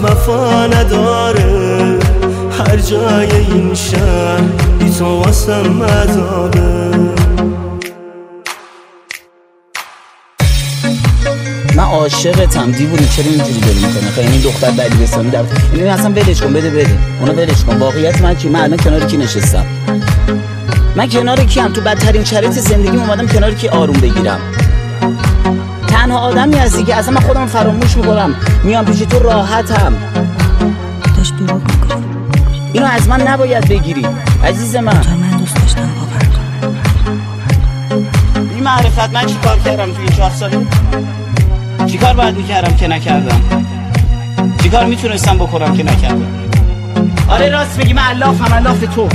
وفا نداره، هر جای این شهر بی تو واسم مزاره. من عاشقتم دیوونه، چرا اینجوری داری میکنه؟ خیلی این دختر دبیرستانی در این اصلا ولش کن، بده اونو ولش کن. واقعیت من که من الان کنار کی نشستم؟ من کنار کیم؟ تو بدترین شرایط زندگیم اومدم کنار کی آروم بگیرم. تنها آدمی هستی که اصلا من خودم فراموش میکنم، میام پیش تو راحتم. داشت دروغ میگفت. اینو از من نباید بگیری عزیز من. من دوست داشتم باور کنم. این معرفت من چی کار کردم تو این 4 ساله؟ چی کار باید میکردم که نکردم؟ چی کار میتونستم بکنم که نکردم؟ آره راست میگی، من الاف تو.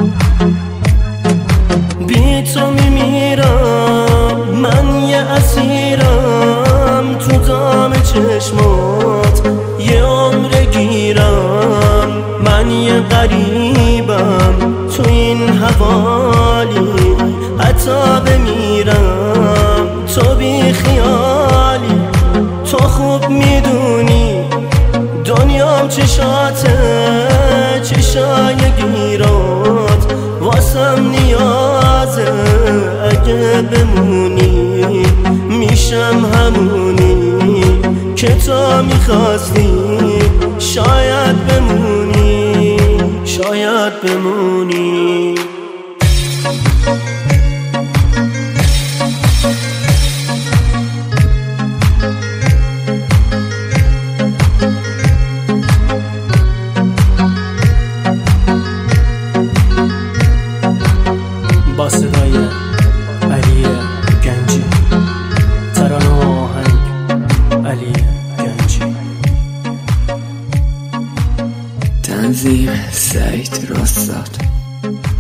بی تو میمیرم، من یه اسیرم تو دام چشمات، یه عمر گیرم. من یه غریبم تو این حوالی، حتی بمیرم تو بی خیالی. تو خوب میدونی دنیام چشاته، چشای گیرات واسم نیازه. اگه بمونی میشم همونی که تو میخواستی. شاید بمونی. با صدای علی گنجی، ترانه و آهنگ علی گنجی، تنظیم سعید راستاد.